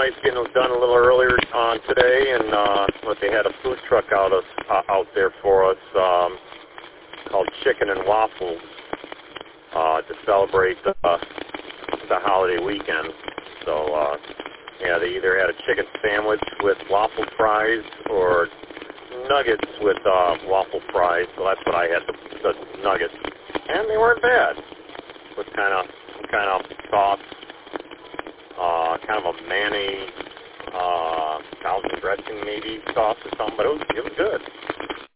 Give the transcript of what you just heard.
nice getting those done a little earlier on today, and they had a food truck out there for us called Chicken and Waffles to celebrate the holiday weekend. So yeah, they either had a chicken sandwich with waffle fries or nuggets with waffle fries. So that's what I had, the nuggets, and they weren't bad. With kind of sauce, kind of a mayonnaise, Thousand dressing maybe sauce or something, but it was good.